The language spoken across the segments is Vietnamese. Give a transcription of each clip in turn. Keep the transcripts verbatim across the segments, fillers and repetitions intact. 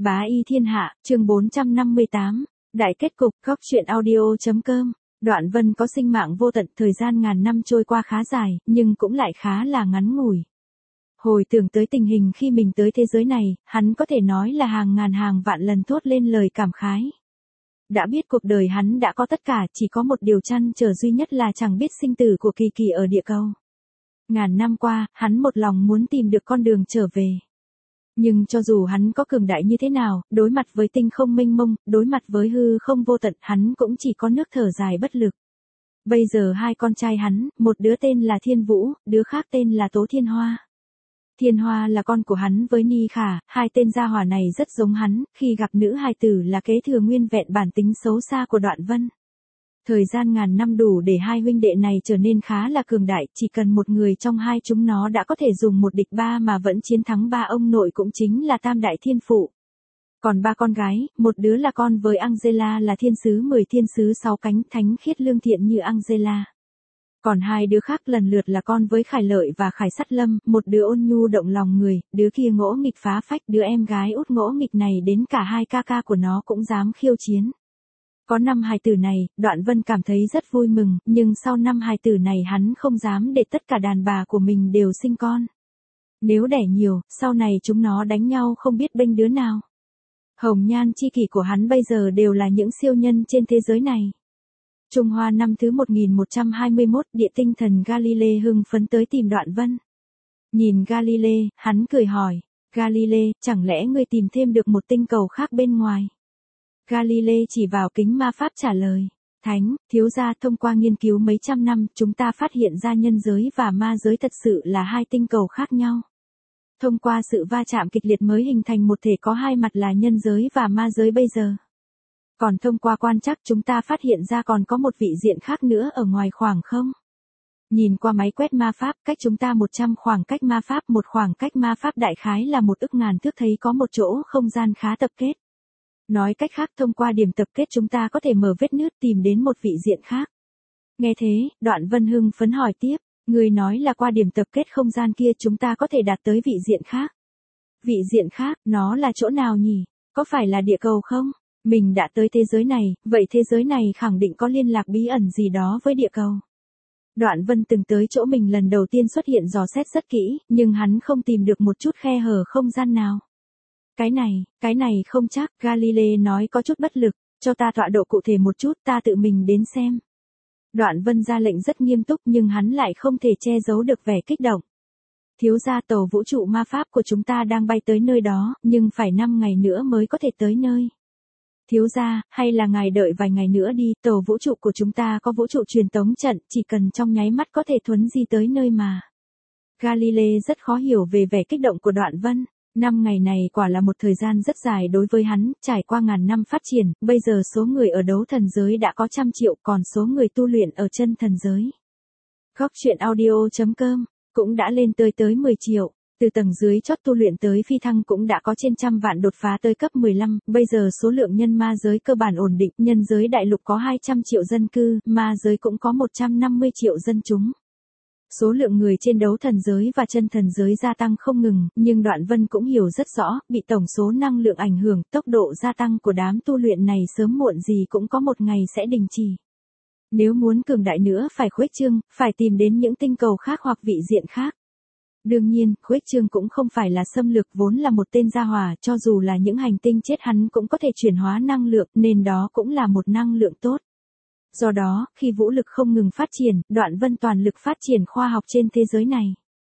Bá y thiên hạ, chương bốn trăm năm mươi tám, đại kết cục, góc truyện audio.com. Đoạn Vân có sinh mạng vô tận, thời gian ngàn năm trôi qua khá dài, nhưng cũng lại khá là ngắn ngủi. Hồi tưởng tới tình hình khi mình tới thế giới này, hắn có thể nói là hàng ngàn hàng vạn lần thốt lên lời cảm khái. Đã biết cuộc đời hắn đã có tất cả, chỉ có một điều trăn trở duy nhất là chẳng biết sinh tử của Kỳ Kỳ ở địa cầu. Ngàn năm qua, hắn một lòng muốn tìm được con đường trở về. Nhưng cho dù hắn có cường đại như thế nào, đối mặt với tinh không mênh mông, đối mặt với hư không vô tận, hắn cũng chỉ có nước thở dài bất lực. Bây giờ hai con trai hắn, một đứa tên là Thiên Vũ, đứa khác tên là Tố Thiên Hoa. Thiên Hoa là con của hắn với Ni Khả, hai tên gia hỏa này rất giống hắn, khi gặp nữ hài tử là kế thừa nguyên vẹn bản tính xấu xa của Đoạn Vân. Thời gian ngàn năm đủ để hai huynh đệ này trở nên khá là cường đại, chỉ cần một người trong hai chúng nó đã có thể dùng một địch ba mà vẫn chiến thắng ba ông nội, cũng chính là Tam Đại Thiên Phụ. Còn ba con gái, một đứa là con với Angela là thiên sứ mười thiên sứ sáu cánh, thánh khiết lương thiện như Angela. Còn hai đứa khác lần lượt là con với Khải Lợi và Khải Sắt Lâm, một đứa ôn nhu động lòng người, đứa kia ngỗ nghịch phá phách, đứa em gái út ngỗ nghịch này đến cả hai ca ca của nó cũng dám khiêu chiến. Có năm hài tử này, Đoạn Vân cảm thấy rất vui mừng, nhưng sau năm hài tử này hắn không dám để tất cả đàn bà của mình đều sinh con. Nếu đẻ nhiều, sau này chúng nó đánh nhau không biết bênh đứa nào. Hồng nhan chi kỷ của hắn bây giờ đều là những siêu nhân trên thế giới này. Trung Hoa năm thứ một nghìn một trăm hai mươi mốt, địa tinh thần Galile hưng phấn tới tìm Đoạn Vân. Nhìn Galile, hắn cười hỏi, Galile, chẳng lẽ ngươi tìm thêm được một tinh cầu khác bên ngoài? Galile chỉ vào kính ma pháp trả lời, Thánh, thiếu gia, thông qua nghiên cứu mấy trăm năm, chúng ta phát hiện ra nhân giới và ma giới thật sự là hai tinh cầu khác nhau. Thông qua sự va chạm kịch liệt mới hình thành một thể có hai mặt là nhân giới và ma giới bây giờ. Còn thông qua quan trắc chúng ta phát hiện ra còn có một vị diện khác nữa ở ngoài khoảng không. Nhìn qua máy quét ma pháp, cách chúng ta một trăm khoảng cách ma pháp, một khoảng cách ma pháp đại khái là một ức ngàn thước, thấy có một chỗ không gian khá tập kết. Nói cách khác, thông qua điểm tập kết chúng ta có thể mở vết nứt tìm đến một vị diện khác. Nghe thế, Đoạn Vân hưng phấn hỏi tiếp, người nói là qua điểm tập kết không gian kia chúng ta có thể đạt tới vị diện khác. Vị diện khác, nó là chỗ nào nhỉ? Có phải là địa cầu không? Mình đã tới thế giới này, vậy thế giới này khẳng định có liên lạc bí ẩn gì đó với địa cầu. Đoạn Vân từng tới chỗ mình lần đầu tiên xuất hiện dò xét rất kỹ, nhưng hắn không tìm được một chút khe hở không gian nào. Cái này, cái này không chắc, Galile nói có chút bất lực, cho ta tọa độ cụ thể một chút, ta tự mình đến xem. Đoạn Vân ra lệnh rất nghiêm túc nhưng hắn lại không thể che giấu được vẻ kích động. Thiếu gia, tàu vũ trụ ma pháp của chúng ta đang bay tới nơi đó, nhưng phải năm ngày nữa mới có thể tới nơi. Thiếu gia, hay là ngài đợi vài ngày nữa đi, tàu vũ trụ của chúng ta có vũ trụ truyền tống trận, chỉ cần trong nháy mắt có thể thuấn di tới nơi mà. Galile rất khó hiểu về vẻ kích động của Đoạn Vân. Năm ngày này quả là một thời gian rất dài đối với hắn, trải qua ngàn năm phát triển, bây giờ số người ở đấu thần giới đã có trăm triệu, còn số người tu luyện ở chân thần giới. Góc truyện audio.com cũng đã lên tới tới mười triệu. Từ tầng dưới chót tu luyện tới phi thăng cũng đã có trên trăm vạn, đột phá tới cấp mười lăm, bây giờ số lượng nhân ma giới cơ bản ổn định, nhân giới đại lục có hai trăm triệu dân cư, ma giới cũng có một trăm năm mươi triệu dân chúng. Số lượng người trên đấu thần giới và chân thần giới gia tăng không ngừng, nhưng Đoạn Vân cũng hiểu rất rõ, bị tổng số năng lượng ảnh hưởng, tốc độ gia tăng của đám tu luyện này sớm muộn gì cũng có một ngày sẽ đình chỉ. Nếu muốn cường đại nữa phải khuếch trương, phải tìm đến những tinh cầu khác hoặc vị diện khác. Đương nhiên, khuếch trương cũng không phải là xâm lược, vốn là một tên gia hỏa, cho dù là những hành tinh chết hắn cũng có thể chuyển hóa năng lượng, nên đó cũng là một năng lượng tốt. Do đó, khi vũ lực không ngừng phát triển, Đoạn Vân toàn lực phát triển khoa học trên thế giới này.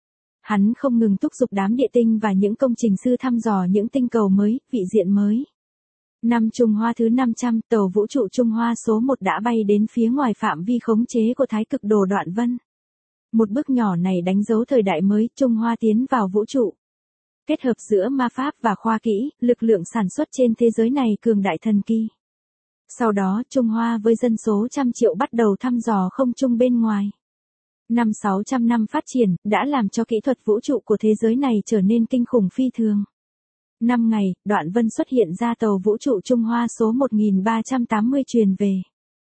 Hắn không ngừng thúc giục đám địa tinh và những công trình sư thăm dò những tinh cầu mới, vị diện mới. Năm Trung Hoa thứ năm trăm, tàu vũ trụ Trung Hoa số một đã bay đến phía ngoài phạm vi khống chế của Thái Cực Đồ Đoạn Vân. Một bước nhỏ này đánh dấu thời đại mới, Trung Hoa tiến vào vũ trụ. Kết hợp giữa ma pháp và khoa kỹ, lực lượng sản xuất trên thế giới này cường đại thần kỳ. Sau đó, Trung Hoa với dân số trăm triệu bắt đầu thăm dò không trung bên ngoài. Năm sáu trăm năm phát triển, đã làm cho kỹ thuật vũ trụ của thế giới này trở nên kinh khủng phi thường. Năm ngày, Đoạn Vân xuất hiện ra tàu vũ trụ Trung Hoa số một nghìn ba trăm tám mươi truyền về.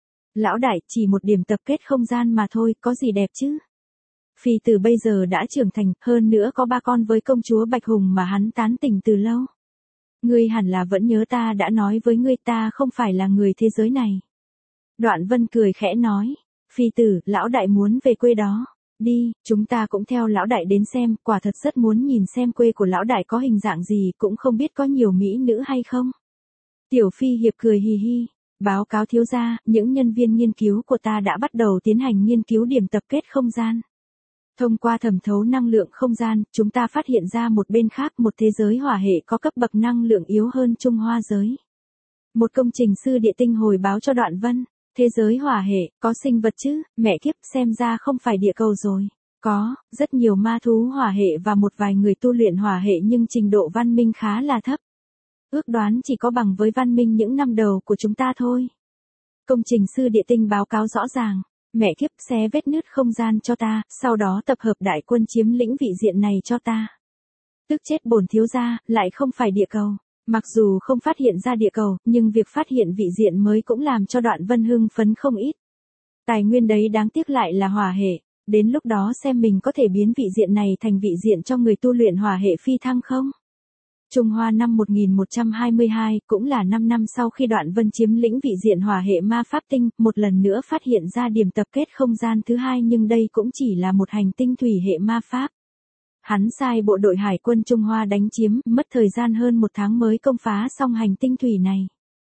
Lão đại, chỉ một điểm tập kết không gian mà thôi, có gì đẹp chứ? Phi từ bây giờ đã trưởng thành, hơn nữa có ba con với công chúa Bạch Hùng mà hắn tán tỉnh từ lâu. Ngươi hẳn là vẫn nhớ ta đã nói với ngươi ta không phải là người thế giới này. Đoạn Vân cười khẽ nói, phi tử, lão đại muốn về quê đó. Đi, chúng ta cũng theo lão đại đến xem, quả thật rất muốn nhìn xem quê của lão đại có hình dạng gì, cũng không biết có nhiều mỹ nữ hay không. Tiểu Phi Hiệp cười hì hì, báo cáo thiếu gia, những nhân viên nghiên cứu của ta đã bắt đầu tiến hành nghiên cứu điểm tập kết không gian. Thông qua thẩm thấu năng lượng không gian, chúng ta phát hiện ra một bên khác một thế giới hỏa hệ có cấp bậc năng lượng yếu hơn Trung Hoa giới. Một công trình sư địa tinh hồi báo cho Đoạn Vân, thế giới hỏa hệ, có sinh vật chứ, mẹ kiếp xem ra không phải địa cầu rồi. Có, rất nhiều ma thú hỏa hệ và một vài người tu luyện hỏa hệ nhưng trình độ văn minh khá là thấp. Ước đoán chỉ có bằng với văn minh những năm đầu của chúng ta thôi. Công trình sư địa tinh báo cáo rõ ràng. Mẹ kiếp xé vết nứt không gian cho ta, sau đó tập hợp đại quân chiếm lĩnh vị diện này cho ta. Tức chết bổn thiếu gia, lại không phải địa cầu. Mặc dù không phát hiện ra địa cầu, nhưng việc phát hiện vị diện mới cũng làm cho Đoạn Vân hưng phấn không ít. Tài nguyên đấy đáng tiếc lại là hỏa hệ, đến lúc đó xem mình có thể biến vị diện này thành vị diện cho người tu luyện hỏa hệ phi thăng không? Trung Hoa năm một nghìn một trăm hai mươi hai, cũng là năm năm sau khi Đoạn Vân chiếm lĩnh vị diện hỏa hệ ma pháp tinh, một lần nữa phát hiện ra điểm tập kết không gian thứ hai nhưng đây cũng chỉ là một hành tinh thủy hệ ma pháp. Hắn sai bộ đội hải quân Trung Hoa đánh chiếm, mất thời gian hơn một tháng mới công phá xong hành tinh thủy này.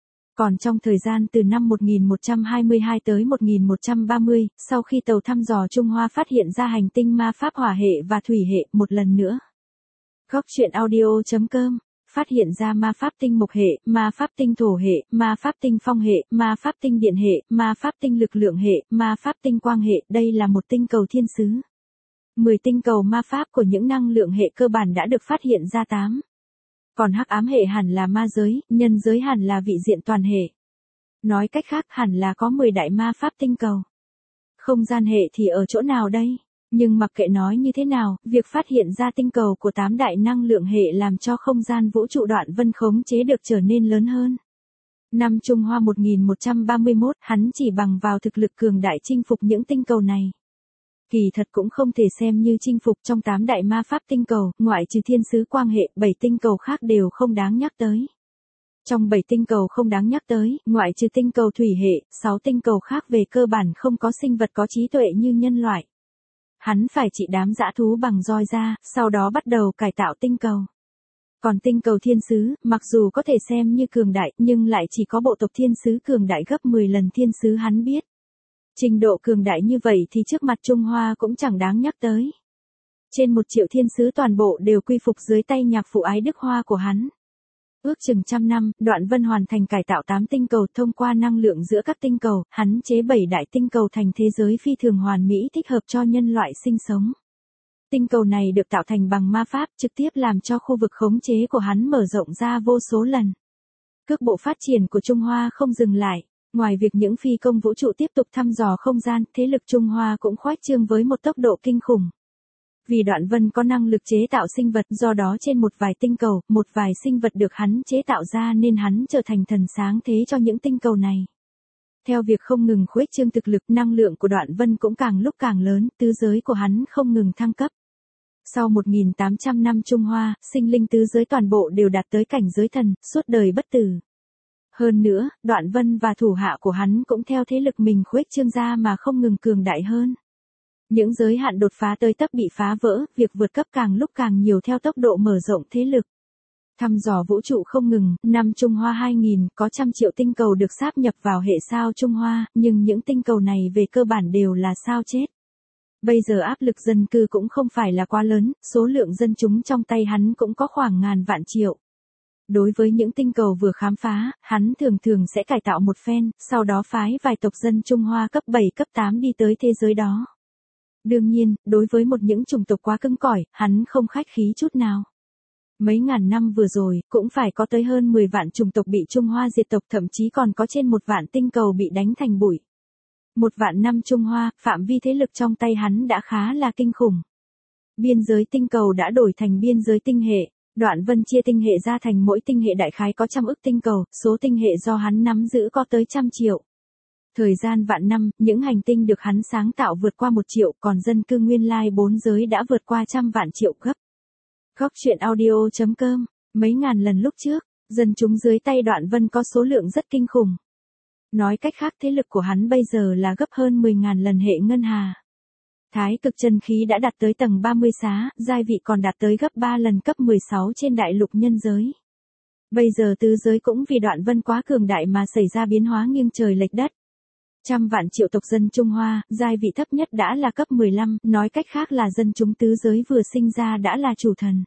Còn trong thời gian từ năm một nghìn một trăm hai mươi hai tới một nghìn một trăm ba mươi, sau khi tàu thăm dò Trung Hoa phát hiện ra hành tinh ma pháp hỏa hệ và thủy hệ, một lần nữa. Góc truyện audio chấm com phát hiện ra ma pháp tinh mộc hệ, ma pháp tinh thổ hệ, ma pháp tinh phong hệ, ma pháp tinh điện hệ, ma pháp tinh lực lượng hệ, ma pháp tinh quang hệ, đây là một tinh cầu thiên sứ. mười tinh cầu ma pháp của những năng lượng hệ cơ bản đã được phát hiện ra tám. Còn hắc ám hệ hẳn là ma giới, nhân giới hẳn là vị diện toàn hệ. Nói cách khác hẳn là có mười đại ma pháp tinh cầu. Không gian hệ thì ở chỗ nào đây? Nhưng mặc kệ nói như thế nào, việc phát hiện ra tinh cầu của tám đại năng lượng hệ làm cho không gian vũ trụ Đoạn Vân khống chế được trở nên lớn hơn. Năm Trung Hoa một nghìn một trăm ba mươi mốt, hắn chỉ bằng vào thực lực cường đại chinh phục những tinh cầu này. Kỳ thật cũng không thể xem như chinh phục trong tám đại ma pháp tinh cầu, ngoại trừ thiên sứ quang hệ, bảy tinh cầu khác đều không đáng nhắc tới. Trong bảy tinh cầu không đáng nhắc tới, ngoại trừ tinh cầu thủy hệ, sáu tinh cầu khác về cơ bản không có sinh vật có trí tuệ như nhân loại. Hắn phải trị đám dã thú bằng roi ra, sau đó bắt đầu cải tạo tinh cầu. Còn tinh cầu thiên sứ, mặc dù có thể xem như cường đại, nhưng lại chỉ có bộ tộc thiên sứ cường đại gấp mười lần thiên sứ hắn biết. Trình độ cường đại như vậy thì trước mặt Trung Hoa cũng chẳng đáng nhắc tới. Trên một triệu thiên sứ toàn bộ đều quy phục dưới tay nhạc phụ ái đức hoa của hắn. Ước chừng trăm năm, Đoạn Vân hoàn thành cải tạo tám tinh cầu thông qua năng lượng giữa các tinh cầu, hắn chế bảy đại tinh cầu thành thế giới phi thường hoàn mỹ thích hợp cho nhân loại sinh sống. Tinh cầu này được tạo thành bằng ma pháp trực tiếp làm cho khu vực khống chế của hắn mở rộng ra vô số lần. Cước bộ phát triển của Trung Hoa không dừng lại, ngoài việc những phi công vũ trụ tiếp tục thăm dò không gian, thế lực Trung Hoa cũng khoách trương với một tốc độ kinh khủng. Vì Đoạn Vân có năng lực chế tạo sinh vật, do đó trên một vài tinh cầu, một vài sinh vật được hắn chế tạo ra nên hắn trở thành thần sáng thế cho những tinh cầu này. Theo việc không ngừng khuếch trương thực lực, năng lượng của Đoạn Vân cũng càng lúc càng lớn, tứ giới của hắn không ngừng thăng cấp. Sau một nghìn tám trăm năm Trung Hoa, sinh linh tứ giới toàn bộ đều đạt tới cảnh giới thần, suốt đời bất tử. Hơn nữa, Đoạn Vân và thủ hạ của hắn cũng theo thế lực mình khuếch trương ra mà không ngừng cường đại hơn. Những giới hạn đột phá tới tấp bị phá vỡ, việc vượt cấp càng lúc càng nhiều theo tốc độ mở rộng thế lực. Thăm dò vũ trụ không ngừng, năm Trung Hoa hai nghìn, có trăm triệu tinh cầu được sáp nhập vào hệ sao Trung Hoa, nhưng những tinh cầu này về cơ bản đều là sao chết. Bây giờ áp lực dân cư cũng không phải là quá lớn, số lượng dân chúng trong tay hắn cũng có khoảng ngàn vạn triệu. Đối với những tinh cầu vừa khám phá, hắn thường thường sẽ cải tạo một phen, sau đó phái vài tộc dân Trung Hoa cấp bảy cấp tám đi tới thế giới đó. Đương nhiên, đối với một những chủng tộc quá cứng cỏi, hắn không khách khí chút nào. Mấy ngàn năm vừa rồi, cũng phải có tới hơn mười vạn chủng tộc bị Trung Hoa diệt tộc, thậm chí còn có trên một vạn tinh cầu bị đánh thành bụi. Một vạn năm Trung Hoa, phạm vi thế lực trong tay hắn đã khá là kinh khủng. Biên giới tinh cầu đã đổi thành biên giới tinh hệ, Đoạn Vân chia tinh hệ ra thành mỗi tinh hệ đại khái có trăm ức tinh cầu, số tinh hệ do hắn nắm giữ có tới trăm triệu. Thời gian vạn năm, những hành tinh được hắn sáng tạo vượt qua một triệu, còn dân cư nguyên lai bốn giới đã vượt qua trăm vạn triệu gấp. Góc truyện audio chấm com, mấy ngàn lần lúc trước, Dân chúng dưới tay Đoạn Vân có số lượng rất kinh khủng. Nói cách khác thế lực của hắn bây giờ là gấp hơn mười nghìn lần hệ ngân hà. Thái cực chân khí đã đạt tới tầng ba mươi xá, giai vị còn đạt tới gấp ba lần cấp mười sáu trên đại lục nhân giới. Bây giờ tứ giới cũng vì Đoạn Vân quá cường đại mà xảy ra biến hóa nghiêng trời lệch đất. Trăm vạn triệu tộc dân Trung Hoa, giai vị thấp nhất đã là cấp mười lăm, nói cách khác là dân chúng tứ giới vừa sinh ra đã là chủ thần.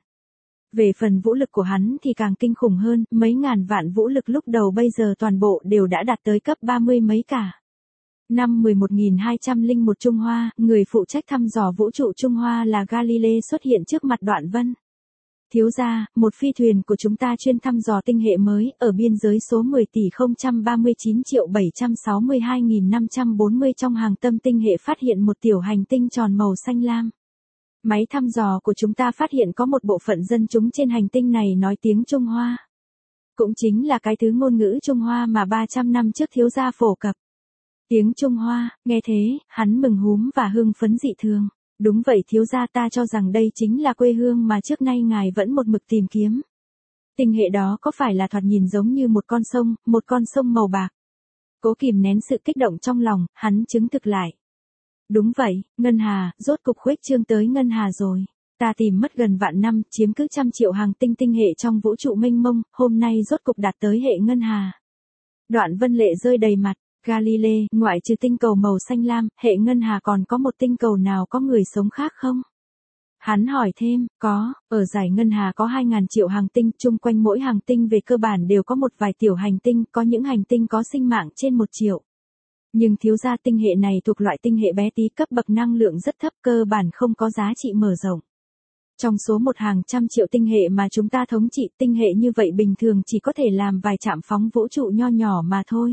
Về phần vũ lực của hắn thì càng kinh khủng hơn, mấy ngàn vạn vũ lực lúc đầu bây giờ toàn bộ đều đã đạt tới cấp ba mươi mấy cả. Năm mười một nghìn hai trăm lẻ một Trung Hoa, người phụ trách thăm dò vũ trụ Trung Hoa là Galilei xuất hiện trước mặt Đoạn Vân. Thiếu gia, một phi thuyền của chúng ta chuyên thăm dò tinh hệ mới, ở biên giới số mười tỷ không trăm ba mươi chín triệu bảy trăm sáu mươi hai nghìn năm trăm bốn mươi trong hàng tâm tinh hệ phát hiện một tiểu hành tinh tròn màu xanh lam. Máy thăm dò của chúng ta phát hiện có một bộ phận dân chúng trên hành tinh này nói tiếng Trung Hoa. Cũng chính là cái thứ ngôn ngữ Trung Hoa mà ba trăm năm trước thiếu gia phổ cập. Tiếng Trung Hoa, nghe thế, hắn mừng húm và hưng phấn dị thường. Đúng vậy thiếu gia, ta cho rằng đây chính là quê hương mà trước nay ngài vẫn một mực tìm kiếm. Tinh hệ đó có phải là thoạt nhìn giống như một con sông, một con sông màu bạc? Cố kìm nén sự kích động trong lòng, hắn chứng thực lại. Đúng vậy, ngân hà, rốt cục khuếch trương tới ngân hà rồi. Ta tìm mất gần vạn năm, chiếm cứ trăm triệu hàng tinh tinh hệ trong vũ trụ mênh mông, hôm nay rốt cục đạt tới hệ ngân hà. Đoạn Vân lệ rơi đầy mặt. Galilei, ngoại trừ tinh cầu màu xanh lam, hệ ngân hà còn có một tinh cầu nào có người sống khác không? Hắn hỏi thêm, có, ở giải ngân hà có hai nghìn triệu hành tinh, chung quanh mỗi hành tinh về cơ bản đều có một vài tiểu hành tinh, có những hành tinh có sinh mạng trên một triệu. Nhưng thiếu gia, tinh hệ này thuộc loại tinh hệ bé tí, cấp bậc năng lượng rất thấp, cơ bản không có giá trị mở rộng. Trong số một hàng trăm triệu tinh hệ mà chúng ta thống trị, tinh hệ như vậy bình thường chỉ có thể làm vài trạm phóng vũ trụ nho nhỏ mà thôi.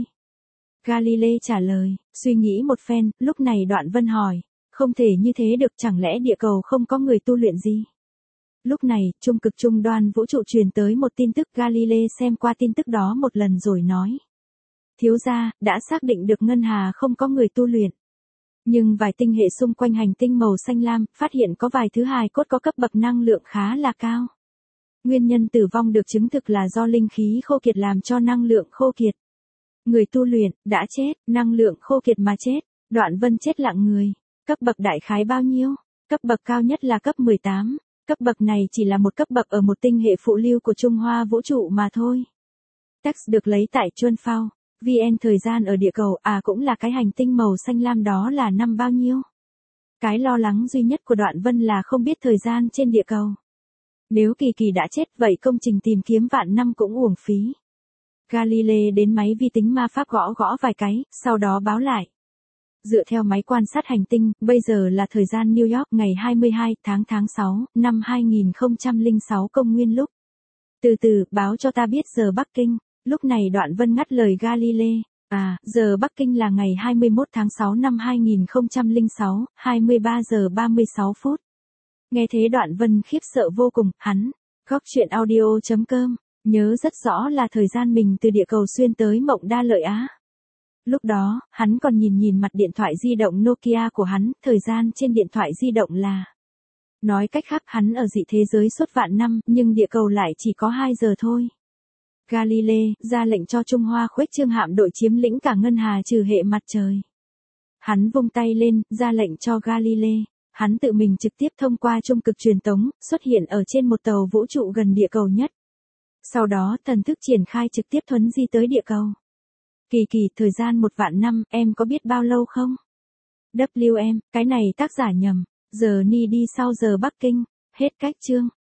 Galilei trả lời, suy nghĩ một phen, lúc này Đoạn Vân hỏi, không thể như thế được, chẳng lẽ địa cầu không có người tu luyện gì? Lúc này, trung cực trung đoan vũ trụ truyền tới một tin tức. Galilei xem qua tin tức đó một lần rồi nói. Thiếu gia, đã xác định được ngân hà không có người tu luyện. Nhưng vài tinh hệ xung quanh hành tinh màu xanh lam, phát hiện có vài thứ hài cốt có cấp bậc năng lượng khá là cao. Nguyên nhân tử vong được chứng thực là do linh khí khô kiệt làm cho năng lượng khô kiệt. Người tu luyện, đã chết, năng lượng khô kiệt mà chết. Đoạn Vân chết lặng người. Cấp bậc đại khái bao nhiêu? Cấp bậc cao nhất là cấp mười tám. Cấp bậc này chỉ là một cấp bậc ở một tinh hệ phụ lưu của Trung Hoa vũ trụ mà thôi. Text được lấy tại Chuân Phao. vê en thời gian ở địa cầu, à cũng là cái hành tinh màu xanh lam đó là năm bao nhiêu? Cái lo lắng duy nhất của Đoạn Vân là không biết thời gian trên địa cầu. Nếu Kỳ Kỳ đã chết vậy công trình tìm kiếm vạn năm cũng uổng phí. Galilei đến máy vi tính ma pháp gõ gõ vài cái, sau đó báo lại. Dựa theo máy quan sát hành tinh, bây giờ là thời gian New York ngày hai mươi hai tháng tháng sáu, năm hai nghìn không trăm lẻ sáu công nguyên lúc. Từ từ, báo cho ta biết giờ Bắc Kinh. Lúc này Đoạn Vân ngắt lời Galilei. À, giờ Bắc Kinh là ngày hai mươi mốt tháng sáu năm hai nghìn không trăm lẻ sáu, hai mươi ba giờ ba mươi sáu phút. Nghe thế Đoạn Vân khiếp sợ vô cùng, hắn. Góc truyện audio chấm com. Nhớ rất rõ là thời gian mình từ địa cầu xuyên tới Mộng Đa Lợi Á. Lúc đó, hắn còn nhìn nhìn mặt điện thoại di động Nokia của hắn, thời gian trên điện thoại di động là. Nói cách khác hắn ở dị thế giới suốt vạn năm, nhưng địa cầu lại chỉ có hai giờ thôi. Galilei ra lệnh cho Trung Hoa khuếch trương hạm đội chiếm lĩnh cả ngân hà trừ hệ mặt trời. Hắn vung tay lên, ra lệnh cho Galilei. Hắn tự mình trực tiếp thông qua trung cực truyền tống, xuất hiện ở trên một tàu vũ trụ gần địa cầu nhất. Sau đó thần thức triển khai trực tiếp thuấn di tới địa cầu. Kỳ Kỳ, thời gian một vạn năm, em có biết bao lâu không? vê kép em, cái này tác giả nhầm. Giờ ni đi sau giờ Bắc Kinh. Hết cách chương.